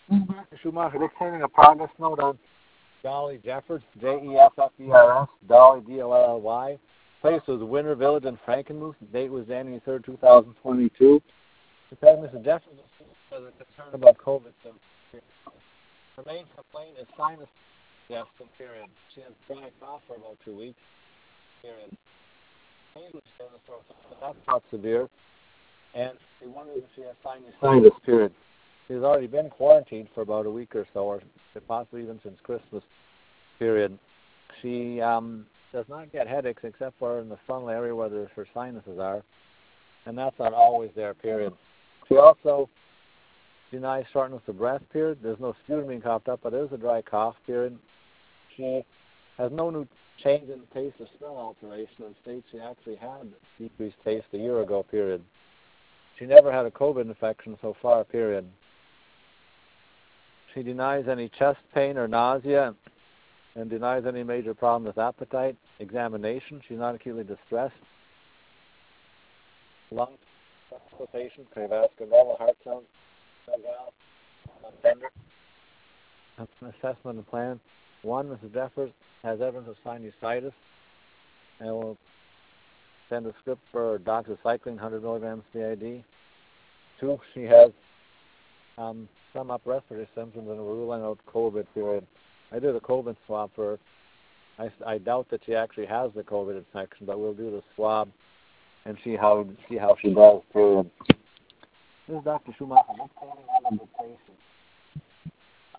Dr. Schumacher dictating a progress note on Dolly Jeffers, Jeffers, Dolly Dolly. Place was Winter Village in Frankenmuth. The date was January 3rd, 2022. She said Mrs. Jeffers was concerned about COVID symptoms. Her main complaint is sinus congestion, period. She has dry cough for about 2 weeks, period. Painless in the throat, but that's not severe. And she wonders if she has sinusitis, period. She's already been quarantined for about a week or so, or possibly even since Christmas, period. She does not get headaches except for in the frontal area where her sinuses are, and that's not always there, period. She also denies shortness of breath, period. There's no sputum being coughed up, but there is a dry cough, period. She has no new change in taste or smell alteration and states she actually had decreased taste a year ago, period. She never had a COVID infection so far, period. She denies any chest pain or nausea and denies any major problem with appetite. Examination, she's not acutely distressed. Lung consultation, cardiovascular, normal heart sound, tender. An assessment and plan. 1, Mrs. Jeffers has evidence of sinusitis, and we'll send a script for doxycycline, 100 milligrams BID. 2, she has some upper respiratory symptoms, and we're ruling out COVID, period. I did a COVID swab for her. I doubt that she actually has the COVID infection, but we'll do the swab and see how she does, period. This is Dr. Schumacher. Let's call him on the patient.